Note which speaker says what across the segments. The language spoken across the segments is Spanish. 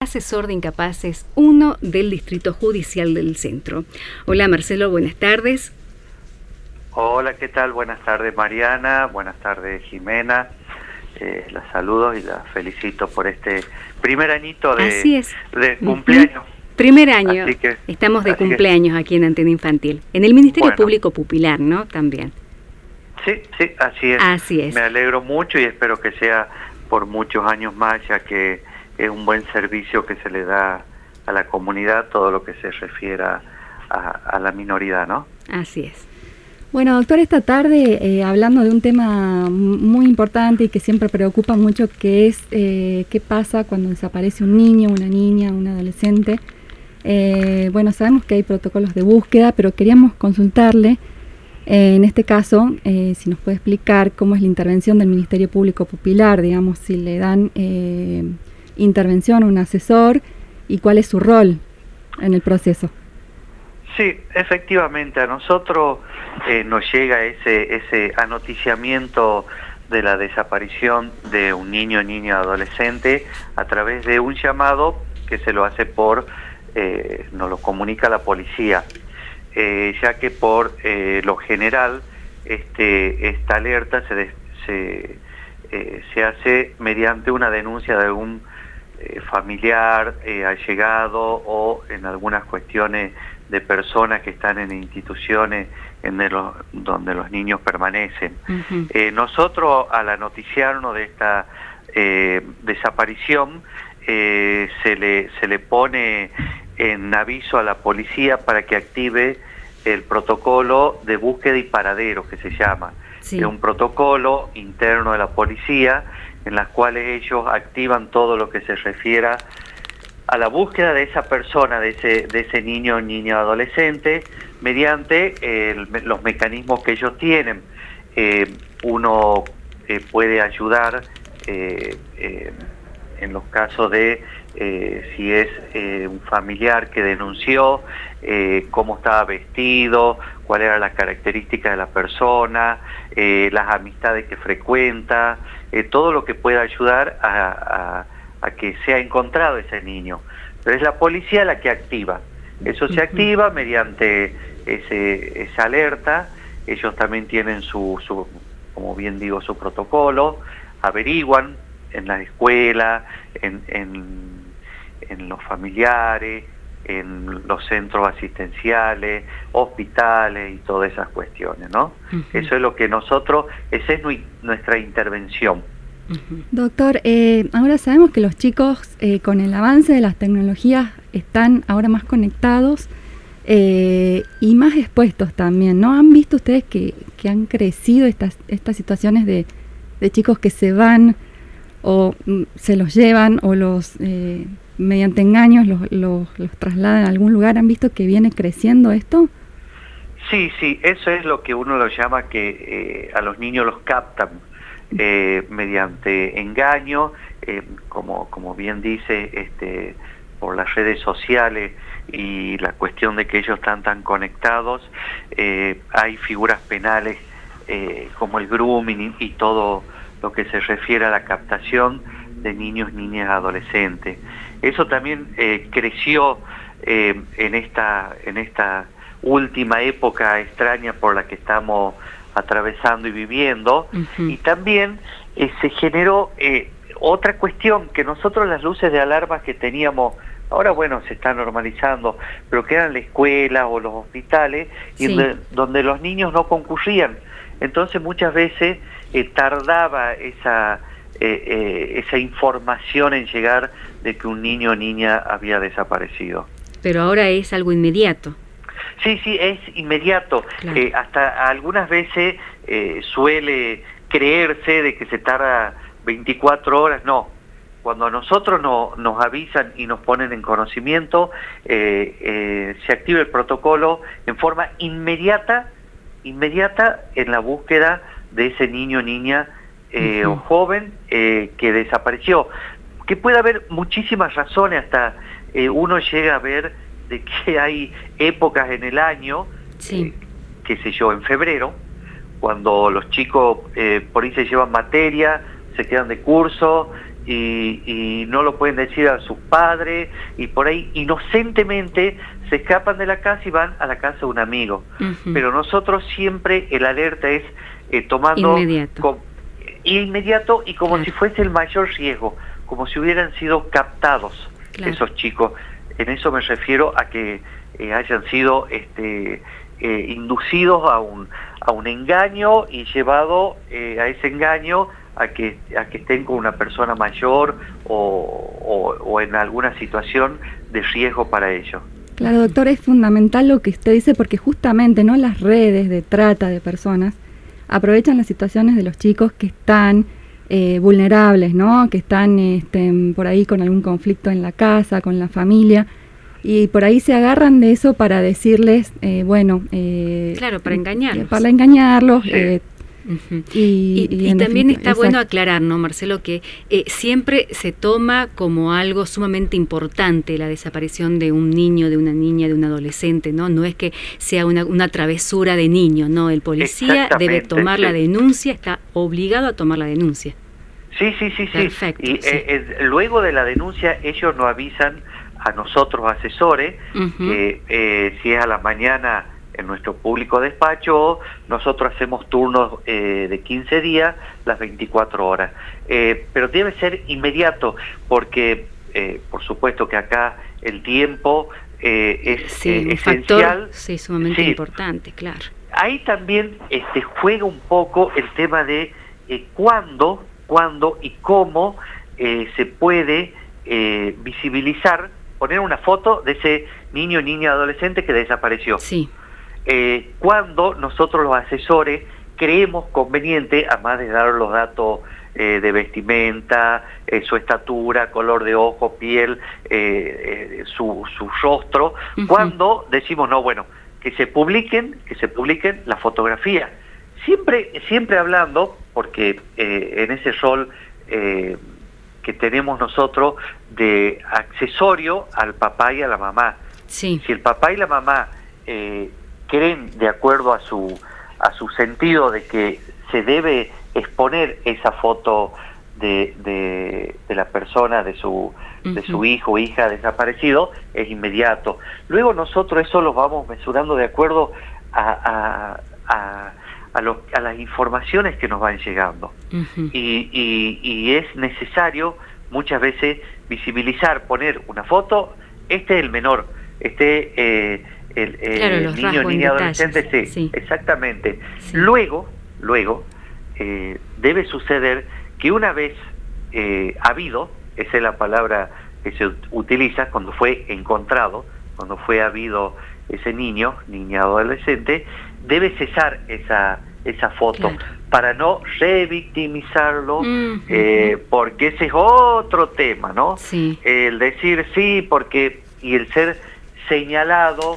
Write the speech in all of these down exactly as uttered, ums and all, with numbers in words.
Speaker 1: asesor de incapaces uno del Distrito Judicial del Centro. Hola Marcelo, buenas tardes.
Speaker 2: Hola, ¿qué tal? Buenas tardes Mariana, buenas tardes Jimena. Eh, las saludo y las felicito por este primer añito de,
Speaker 1: Así es.
Speaker 2: de cumpleaños.
Speaker 1: Uh-huh. Primer año,
Speaker 2: Así que,
Speaker 1: estamos de
Speaker 2: así
Speaker 1: cumpleaños
Speaker 2: que,
Speaker 1: aquí en Antena Infantil. En el Ministerio
Speaker 2: bueno,
Speaker 1: Público Pupilar, ¿no? También.
Speaker 2: Sí, sí, así es.
Speaker 1: Así es.
Speaker 2: Me alegro mucho y espero que sea por muchos años más, ya que es un buen servicio que se le da a la comunidad, todo lo que se refiera a, a la minoridad, ¿no?
Speaker 1: Así es.
Speaker 3: Bueno, doctor, esta tarde eh, hablando de un tema muy importante y que siempre preocupa mucho, que es eh, qué pasa cuando desaparece un niño, una niña, un adolescente. Eh, bueno, sabemos que hay protocolos de búsqueda, pero queríamos consultarle, eh, en este caso, eh, si nos puede explicar cómo es la intervención del Ministerio Público Pupilar, digamos, si le dan eh, intervención a un asesor y cuál es su rol en el proceso.
Speaker 2: Sí, efectivamente, a nosotros eh, nos llega ese, ese anoticiamiento de la desaparición de un niño, niña, adolescente a través de un llamado que se lo hace por, eh, nos lo comunica la policía, eh, ya que por eh, lo general este, esta alerta se, de, se, eh, se hace mediante una denuncia de algún eh, familiar, eh, allegado o en algunas cuestiones de personas que están en instituciones en de los, donde los niños permanecen. Uh-huh. eh, nosotros, al anoticiarnos de esta eh, desaparición, eh, se, le, se le pone en aviso a la policía para que active el protocolo de búsqueda y paradero, que se llama. Sí. Es un protocolo interno de la policía en las cuales ellos activan todo lo que se refiera a la búsqueda de esa persona, de ese, de ese niño o niña adolescente, mediante eh, el, los mecanismos que ellos tienen. Eh, uno eh, puede ayudar eh, eh, en los casos de eh, si es eh, un familiar que denunció, eh, cómo estaba vestido, cuál era la característica de la persona, eh, las amistades que frecuenta, eh, todo lo que pueda ayudar a, a a que sea encontrado ese niño. Pero es la policía la que activa. Eso se activa mediante ese, esa alerta. Ellos también tienen su, su, como bien digo, su protocolo, averiguan en la escuela, en, en, en los familiares, en los centros asistenciales, hospitales y todas esas cuestiones, ¿no? Uh-huh. Eso es lo que nosotros, esa es nuestra intervención.
Speaker 3: Doctor, eh, ahora sabemos que los chicos eh, con el avance de las tecnologías están ahora más conectados eh, y más expuestos también, ¿no? ¿Han visto ustedes que, que han crecido estas, estas situaciones de, de chicos que se van o mm, se los llevan o los eh, mediante engaños los, los, los trasladan a algún lugar? ¿Han visto que viene creciendo esto?
Speaker 2: Sí, sí, eso es lo que uno lo llama que eh, a los niños los captan. Eh, mediante engaño, eh, como, como bien dice, este, por las redes sociales y la cuestión de que ellos están tan conectados, eh, hay figuras penales eh, como el grooming y, y todo lo que se refiere a la captación de niños, niñas, adolescentes. Eso también eh, creció eh, en esta, en esta última época extraña por la que estamos atravesando y viviendo, uh-huh. Y también eh, se generó eh, otra cuestión, que nosotros las luces de alarma que teníamos, ahora bueno, se está normalizando, pero que eran la escuela o los hospitales, sí. Y de, donde los niños no concurrían. Entonces muchas veces eh, tardaba esa, eh, eh, esa información en llegar de que un niño o niña había desaparecido.
Speaker 1: Pero ahora es algo inmediato.
Speaker 2: Sí, sí, es inmediato. Claro. Eh, hasta algunas veces eh, suele creerse de que se tarda veinticuatro horas. No, cuando a nosotros no, nos avisan y nos ponen en conocimiento, eh, eh, se activa el protocolo en forma inmediata, inmediata en la búsqueda de ese niño o niña eh, uh-huh. o joven eh, que desapareció. Que puede haber muchísimas razones, hasta eh, uno llega a ver de que hay épocas en el año, sí. eh, qué sé yo, en febrero, cuando los chicos eh, por ahí se llevan materia, se quedan de curso y, y no lo pueden decir a sus padres, y por ahí inocentemente se escapan de la casa y van a la casa de un amigo. Uh-huh. Pero nosotros siempre el alerta es eh, tomando
Speaker 1: inmediato.
Speaker 2: Con, inmediato y como
Speaker 1: claro.
Speaker 2: si fuese el mayor riesgo, como si hubieran sido captados claro. esos chicos. En eso me refiero a que eh, hayan sido este, eh, inducidos a un, a un engaño y llevado eh, a ese engaño a que, a que estén con una persona mayor o, o, o en alguna situación de riesgo para ellos.
Speaker 3: Claro, doctor, es fundamental lo que usted dice porque justamente, ¿no?, las redes de trata de personas aprovechan las situaciones de los chicos que están eh, vulnerables, ¿no?, que están este, por ahí con algún conflicto en la casa, con la familia, y por ahí se agarran de eso para decirles, eh, bueno... Eh,
Speaker 1: claro, para engañarlos.
Speaker 3: Para engañarlos,
Speaker 2: sí.
Speaker 3: eh,
Speaker 1: Uh-huh.
Speaker 3: Y,
Speaker 1: y,
Speaker 3: y,
Speaker 1: y también está
Speaker 3: exacto.
Speaker 1: bueno aclarar, ¿no, Marcelo? Que eh, siempre se toma como algo sumamente importante la desaparición de un niño, de una niña, de un adolescente, ¿no? No es que sea una, una travesura de niño, ¿no? El policía debe tomar sí. la denuncia, está obligado a tomar la denuncia.
Speaker 2: Sí, sí, sí,
Speaker 1: Perfecto,
Speaker 2: sí. Y
Speaker 1: sí.
Speaker 2: Eh, eh, luego de la denuncia ellos nos avisan a nosotros asesores uh-huh. que eh, si es a la mañana en nuestro público despacho, nosotros hacemos turnos eh, de quince días, las veinticuatro horas. Eh, pero debe ser inmediato, porque eh, por supuesto que acá el tiempo eh, es
Speaker 1: sí,
Speaker 2: eh,
Speaker 1: un
Speaker 2: esencial.
Speaker 1: Factor, sí, sumamente sí. importante, claro.
Speaker 2: Ahí también este, juega un poco el tema de eh, cuándo, cuándo y cómo eh, se puede eh, visibilizar, poner una foto de ese niño, niña, adolescente que desapareció.
Speaker 1: Sí.
Speaker 2: Eh, cuando nosotros los asesores creemos conveniente, además de dar los datos eh, de vestimenta, eh, su estatura, color de ojo, piel, eh, eh, su, su rostro, uh-huh. cuando decimos, no, bueno, que se publiquen, que se publiquen la fotografía. Siempre, siempre hablando, porque eh, en ese rol eh, que tenemos nosotros de accesorio al papá y a la mamá.
Speaker 1: Sí.
Speaker 2: Si el papá y la mamá eh, creen de acuerdo a su a su sentido de que se debe exponer esa foto de, de, de la persona, de su uh-huh. de su hijo o hija desaparecido, es inmediato. Luego nosotros eso lo vamos mesurando de acuerdo a, a, a, a, los, a las informaciones que nos van llegando. Uh-huh. y, y, y es necesario muchas veces visibilizar, poner una foto, este es el menor, este... Eh, el, el
Speaker 1: claro,
Speaker 2: niño, niña, adolescente, sí,
Speaker 1: sí,
Speaker 2: exactamente.
Speaker 1: Sí.
Speaker 2: Luego, luego, eh, debe suceder que una vez eh, habido, esa es la palabra que se utiliza cuando fue encontrado, cuando fue habido ese niño, niña, adolescente, debe cesar esa, esa foto, claro. para no revictimizarlo, uh-huh. eh, porque ese es otro tema, ¿no?
Speaker 1: Sí.
Speaker 2: El decir sí, porque, y el ser señalado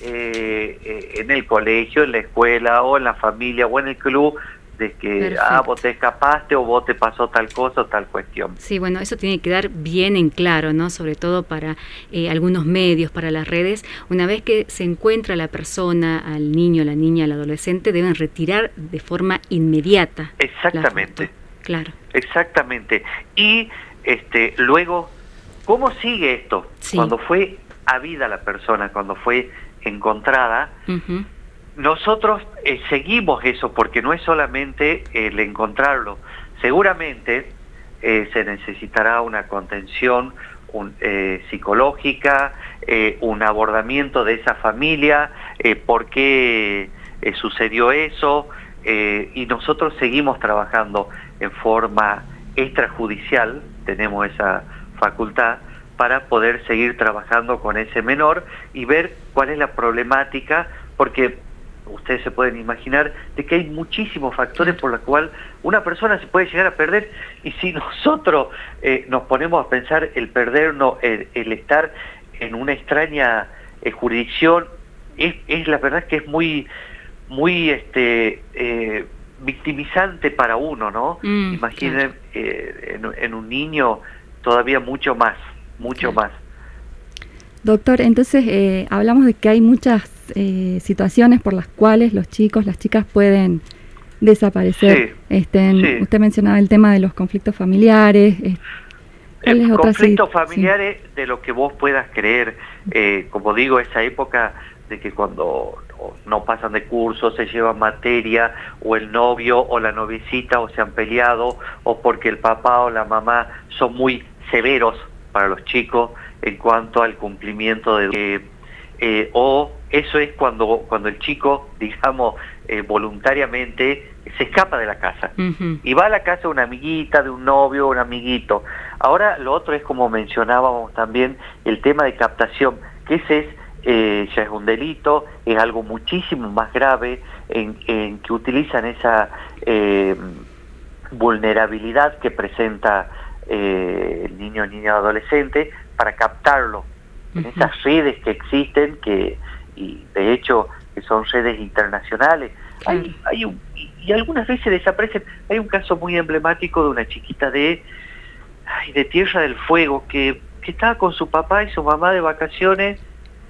Speaker 2: eh, eh, en el colegio, en la escuela, o en la familia, o en el club, de que, Perfecto. ah, vos te escapaste, o vos te pasó tal cosa o tal cuestión.
Speaker 1: Sí, bueno, eso tiene que quedar bien en claro, ¿no? Sobre todo para eh, algunos medios, para las redes. Una vez que se encuentra la persona, al niño, la niña, al adolescente, deben retirar de forma inmediata.
Speaker 2: Exactamente.
Speaker 1: La foto. Claro.
Speaker 2: Exactamente. Y este luego, ¿cómo sigue esto?
Speaker 1: Sí.
Speaker 2: Cuando fue habida la persona, cuando fue encontrada, uh-huh. nosotros eh, seguimos eso, porque no es solamente el encontrarlo. Seguramente eh, se necesitará una contención un, eh, psicológica, eh, un abordamiento de esa familia, eh, por qué eh, sucedió eso, eh, y nosotros seguimos trabajando en forma extrajudicial, tenemos esa facultad, para poder seguir trabajando con ese menor y ver cuál es la problemática, porque ustedes se pueden imaginar de que hay muchísimos factores por los cuales una persona se puede llegar a perder, y si nosotros eh, nos ponemos a pensar el perdernos, el, el estar en una extraña eh, jurisdicción, es, es la verdad que es muy, muy este eh, victimizante para uno, ¿no? Mm, Imaginen claro. eh, en, en un niño todavía mucho más. mucho más.
Speaker 3: Doctor, entonces eh, hablamos de que hay muchas eh, situaciones por las cuales los chicos, las chicas pueden desaparecer.
Speaker 2: Sí,
Speaker 3: este, en,
Speaker 2: sí.
Speaker 3: Usted mencionaba el tema de los conflictos familiares, eh,
Speaker 2: Eh, conflictos familiares, sí, de lo que vos puedas creer. Eh, como digo, esa época de que cuando no pasan de curso, se llevan materia, o el novio o la noviecita, o se han peleado, o porque el papá o la mamá son muy severos para los chicos en cuanto al cumplimiento de... Eh, eh, o eso es cuando, cuando el chico, digamos, eh, voluntariamente se escapa de la casa, uh-huh, y va a la casa de una amiguita, de un novio, un amiguito. Ahora lo otro es, como mencionábamos también, el tema de captación, que ese es, eh, ya es un delito, es algo muchísimo más grave, en, en que utilizan esa eh, vulnerabilidad que presenta eh, el niño o niña adolescente para captarlo en uh-huh, esas redes que existen, que y de hecho que son redes internacionales. Claro. Hay, hay un, y, y algunas veces desaparecen. Hay un caso muy emblemático de una chiquita de, ay, de Tierra del Fuego que, que estaba con su papá y su mamá de vacaciones,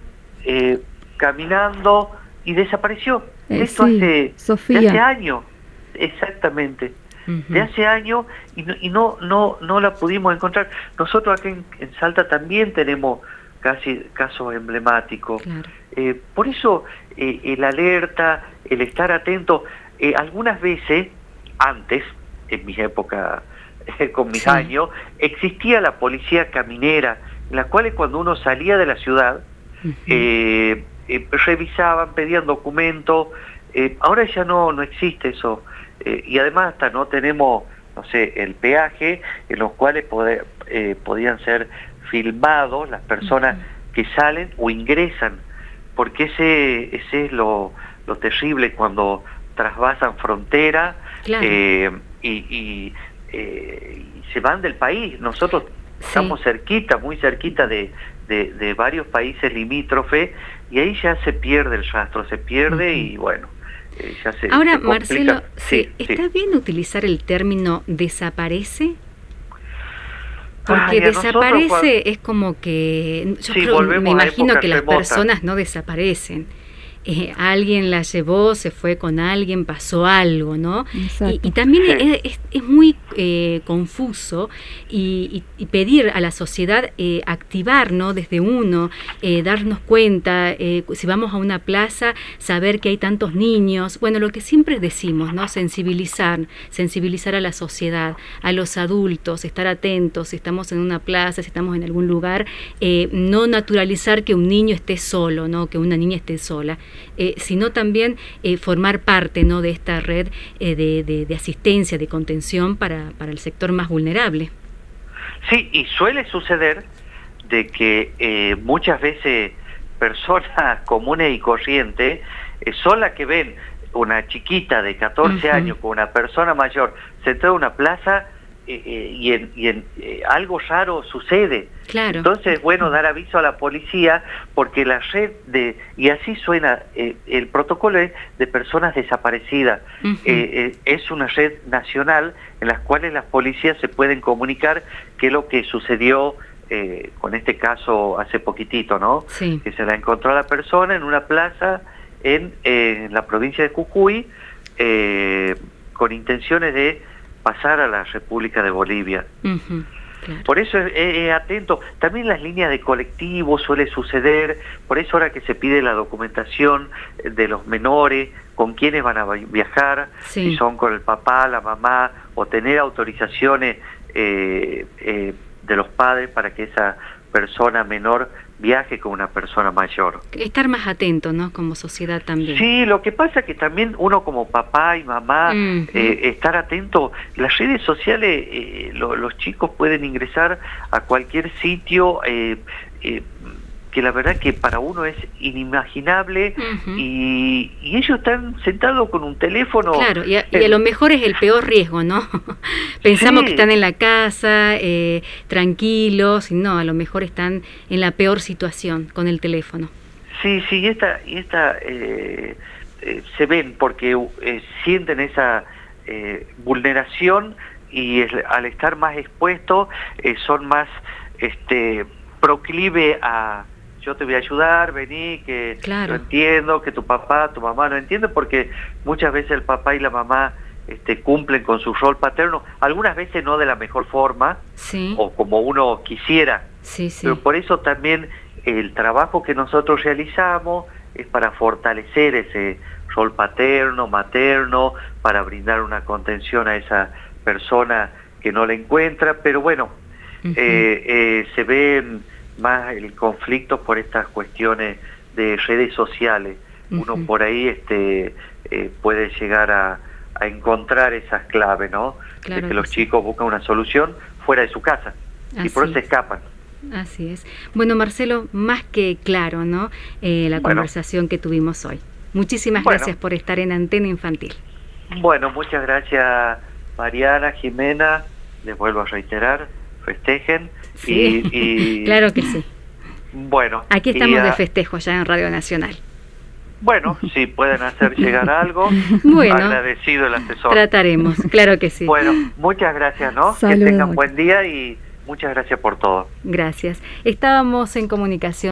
Speaker 2: eh, caminando, y desapareció. Eh, Esto sí, hace, Sofía. De hace años, exactamente. Uh-huh. De hace años, y, no, y no, no, no la pudimos encontrar. Nosotros aquí en, en Salta también tenemos casi casos emblemáticos. Claro. Eh, por eso eh, el alerta, el estar atento, eh, algunas veces, antes, en mi época, eh, con mis sí. años, existía la policía caminera, en las cuales cuando uno salía de la ciudad, uh-huh, eh, eh, revisaban, pedían documentos. Eh, ahora ya no, no existe eso, eh, y además hasta no tenemos, no sé, el peaje, en los cuales poder, eh, podían ser filmados las personas uh-huh, que salen o ingresan, porque ese ese es lo, lo terrible cuando trasvasan frontera. Claro. eh, y, y, eh, y se van del país. Nosotros sí. estamos cerquita, muy cerquita de, de, de varios países limítrofes, y ahí ya se pierde el rastro, se pierde. Uh-huh. Y bueno, eh, ya se
Speaker 1: Ahora,
Speaker 2: se
Speaker 1: Marcelo, sí, ¿está sí. bien utilizar el término desaparece? Porque Ay, desaparece cuando... es como que, yo sí, creo, me imagino que las remota. personas no desaparecen. Eh, alguien la llevó, se fue con alguien, pasó algo, ¿no? Y, y también sí. es, es, es muy eh, confuso y, y, y pedir a la sociedad eh, activar, ¿no? Desde uno, eh, darnos cuenta, eh, si vamos a una plaza, saber que hay tantos niños. Bueno, lo que siempre decimos, ¿no? Sensibilizar, sensibilizar a la sociedad, a los adultos, estar atentos, si estamos en una plaza, si estamos en algún lugar, eh, no naturalizar que un niño esté solo, ¿no? Que una niña esté sola. Eh, sino también eh, formar parte, ¿no? de esta red eh, de, de, de asistencia, de contención para, para el sector más vulnerable.
Speaker 2: Sí, y suele suceder de que eh, muchas veces personas comunes y corrientes eh, son las que ven una chiquita de catorce uh-huh. años con una persona mayor sentada en una plaza, eh, eh, y en, y en eh, algo raro sucede. Claro. Entonces es bueno dar aviso a la policía, porque la red de, y así suena, eh, el protocolo es de personas desaparecidas. Uh-huh. eh, eh, es una red nacional en las cuales las policías se pueden comunicar qué es lo que sucedió eh, con este caso hace poquitito, ¿no? Sí. Que se la encontró a la persona en una plaza en, eh, en la provincia de Jujuy, eh, con intenciones de pasar a la República de Bolivia. Uh-huh. Claro. Por eso es, es, es atento. También las líneas de colectivo suele suceder, por eso ahora que se pide la documentación de los menores, con quiénes van a viajar, sí. si son con el papá, la mamá, o tener autorizaciones eh, eh, de los padres para que esa persona menor viaje con una persona mayor.
Speaker 1: Estar más atento, ¿no? Como sociedad también.
Speaker 2: Sí, lo que pasa es que también uno como papá y mamá, uh-huh. eh, estar atento. Las redes sociales, eh, lo, los chicos pueden ingresar a cualquier sitio, eh, eh, que la verdad que para uno es inimaginable, uh-huh. y, y ellos están sentados con un teléfono.
Speaker 1: Claro, y a, y a lo mejor es el peor riesgo, ¿no? Pensamos sí. que están en la casa, eh, tranquilos, y no, a lo mejor están en la peor situación con el teléfono.
Speaker 2: Sí, sí, y esta, y esta eh, eh, se ven porque eh, sienten esa eh, vulneración, y es, al estar más expuestos eh, son más este proclive a yo te voy a ayudar, vení, que claro. lo entiendo, que tu papá, tu mamá no entienden, porque muchas veces el papá y la mamá este, cumplen con su rol paterno, algunas veces no de la mejor forma,
Speaker 1: sí.
Speaker 2: o como uno quisiera,
Speaker 1: sí, sí.
Speaker 2: pero por eso también el trabajo que nosotros realizamos es para fortalecer ese rol paterno, materno, para brindar una contención a esa persona que no la encuentra, pero bueno, uh-huh. eh, eh, se ve más el conflicto por estas cuestiones de redes sociales. Uh-huh. Uno por ahí este, eh, puede llegar a, a encontrar esas claves, ¿no? Claro de que, que los sí. chicos buscan una solución fuera de su casa. Así y por eso se escapan.
Speaker 1: Así es. Bueno, Marcelo, más que claro, ¿no? Eh, la bueno. conversación que tuvimos hoy. Muchísimas bueno. gracias por estar en Antena Infantil.
Speaker 2: Bueno, muchas gracias, Mariana, Jimena. Les vuelvo a reiterar, festejen.
Speaker 1: Sí, y, y... claro que sí.
Speaker 2: Bueno.
Speaker 1: Aquí estamos y, de festejo ya en Radio Nacional.
Speaker 2: Bueno, si pueden hacer llegar algo,
Speaker 1: bueno,
Speaker 2: agradecido el asesor.
Speaker 1: Trataremos, claro que sí.
Speaker 2: Bueno, muchas gracias, ¿no? Saludos. Que tengan buen día y muchas gracias por todo.
Speaker 1: Gracias. Estábamos en comunicación